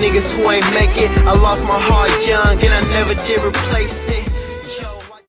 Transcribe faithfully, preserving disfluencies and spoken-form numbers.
niggas who ain't make it. I lost my heart young and I never did replace it.